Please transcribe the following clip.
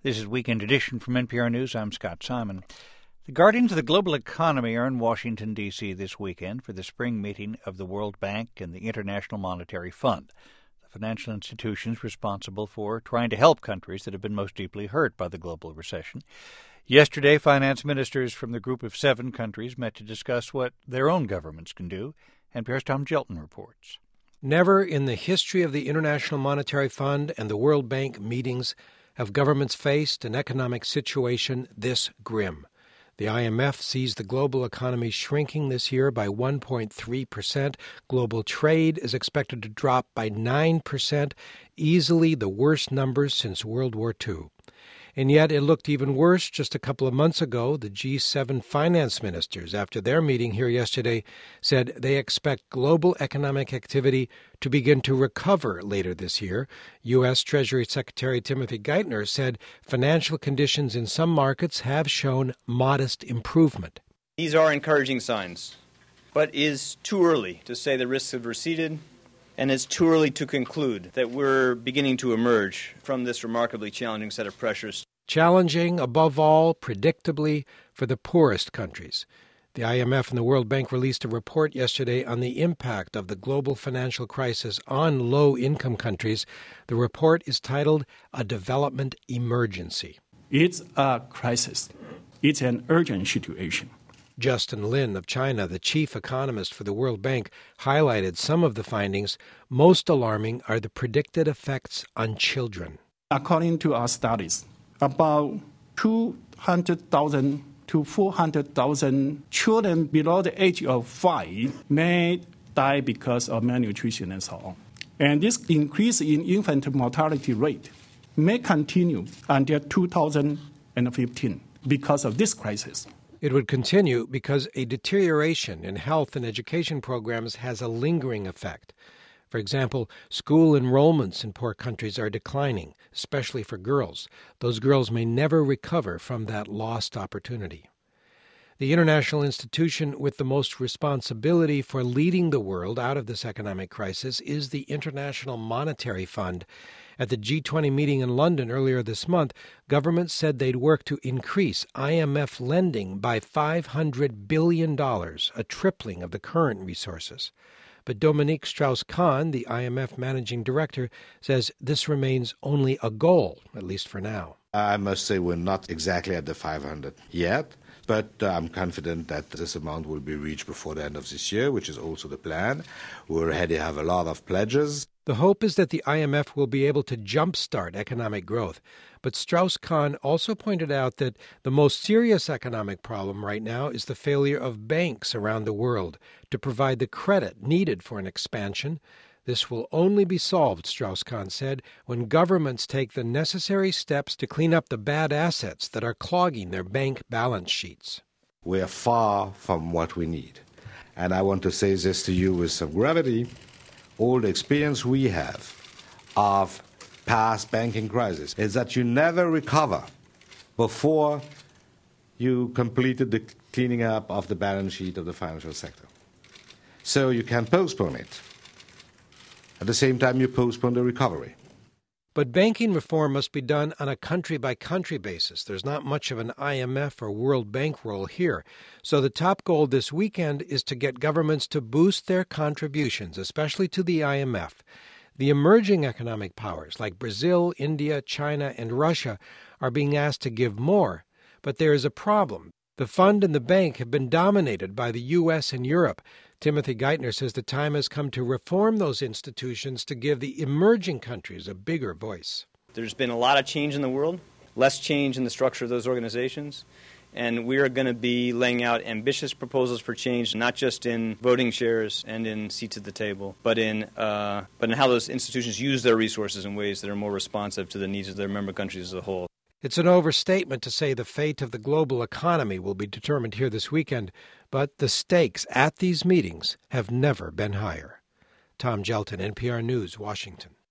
This is Weekend Edition from NPR News. I'm Scott Simon. The guardians of the global economy are in Washington, D.C. this weekend for the spring meeting of the World Bank and the International Monetary Fund, the financial institutions responsible for trying to help countries that have been most deeply hurt by the global recession. Yesterday, finance ministers from the group of 7 countries met to discuss what their own governments can do. NPR's Tom Gjelten reports. Never in the history of the International Monetary Fund and the World Bank meetings have governments faced an economic situation this grim. The IMF sees the global economy shrinking this year by 1.3%. Global trade is expected to drop by 9%, easily the worst numbers since World War II. And yet it looked even worse just a couple of months ago. The G7 finance ministers, after their meeting here yesterday, said they expect global economic activity to begin to recover later this year. U.S. Treasury Secretary Timothy Geithner said financial conditions in some markets have shown modest improvement. These are encouraging signs, but it is too early to say the risks have receded, and it's too early to conclude that we're beginning to emerge from this remarkably challenging set of pressures. Challenging, above all, predictably, for the poorest countries. The IMF and the World Bank released a report yesterday on the impact of the global financial crisis on low-income countries. The report is titled A Development Emergency. It's a crisis. It's an urgent situation. Justin Lin of China, the chief economist for the World Bank, highlighted some of the findings. Most alarming are the predicted effects on children. According to our studies, about 200,000 to 400,000 children below the age of 5 may die because of malnutrition and so on. And this increase in infant mortality rate may continue until 2015 because of this crisis. It would continue because a deterioration in health and education programs has a lingering effect. For example, school enrollments in poor countries are declining, especially for girls. Those girls may never recover from that lost opportunity. The international institution with the most responsibility for leading the world out of this economic crisis is the International Monetary Fund. At the G20 meeting in London earlier this month, governments said they'd work to increase IMF lending by $500 billion, a tripling of the current resources. But Dominique Strauss-Kahn, the IMF managing director, says this remains only a goal, at least for now. I must say we're not exactly at the 500 yet, but I'm confident that this amount will be reached before the end of this year, which is also the plan. We already have a lot of pledges. The hope is that the IMF will be able to jumpstart economic growth. But Strauss-Kahn also pointed out that the most serious economic problem right now is the failure of banks around the world to provide the credit needed for an expansion. This will only be solved, Strauss-Kahn said, when governments take the necessary steps to clean up the bad assets that are clogging their bank balance sheets. We are far from what we need. And I want to say this to you with some gravity. All the experience we have of past banking crisis is that you never recover before you completed the cleaning up of the balance sheet of the financial sector. So you can postpone it. At the same time, you postpone the recovery. But banking reform must be done on a country-by-country basis. There's not much of an IMF or World Bank role here. So the top goal this weekend is to get governments to boost their contributions, especially to the IMF. The emerging economic powers like Brazil, India, China, and Russia are being asked to give more. But there is a problem. The fund and the bank have been dominated by the U.S. and Europe. Timothy Geithner says the time has come to reform those institutions to give the emerging countries a bigger voice. There's been a lot of change in the world, less change in the structure of those organizations, and we are going to be laying out ambitious proposals for change, not just in voting shares and in seats at the table, but in how those institutions use their resources in ways that are more responsive to the needs of their member countries as a whole. It's an overstatement to say the fate of the global economy will be determined here this weekend, but the stakes at these meetings have never been higher. Tom Gjelten, NPR News, Washington.